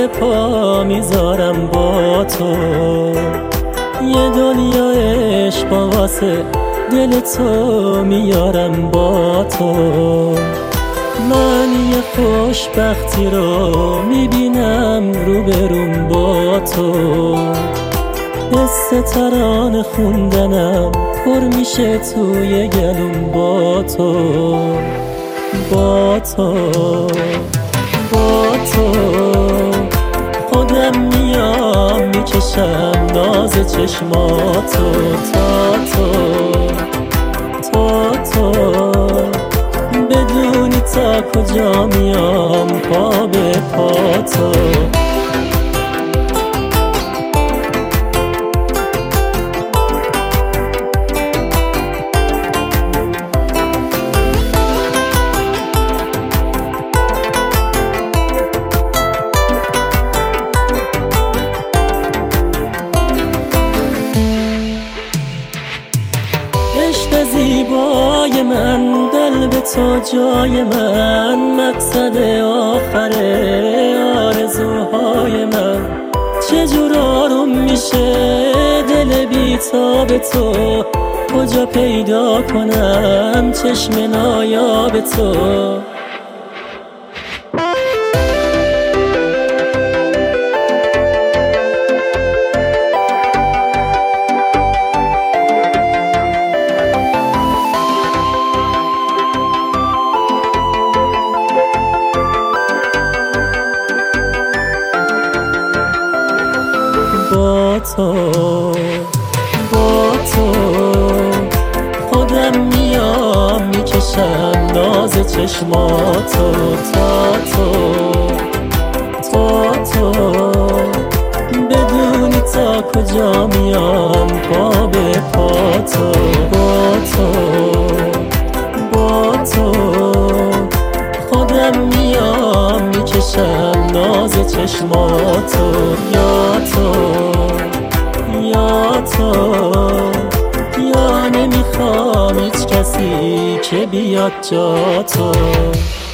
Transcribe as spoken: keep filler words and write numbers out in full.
پا میذارم با تو، یه دنیا عشق واسه دل تو میارم با تو. من یه خوشبختی رو میبینم روبروم با تو، حس ترانه خوندنم پر میشه توی گلوم با تو، با تو، با تو. خودم میام میکشم ناز چشماتو تا تو، تا تو. بدونی تا کجا میام پا به پا تو. عشق زیبای من، دل به تو جای من، مقصد آخر آرزوهای من. چجور آروم میشه دل بی تاب تو، کجا پیدا کنم چشم نایاب تو. با تو، با تو. خودم میام میکشم ناز چشماتو تا تو، تا تو. بدونی تا کجا میام پا به پا تو، با تو، با تو. خودم میام میکشم ناز چشماتو، یا تو، یا تو. یا نمیخوام هیچ کسی که بیاد جا تو.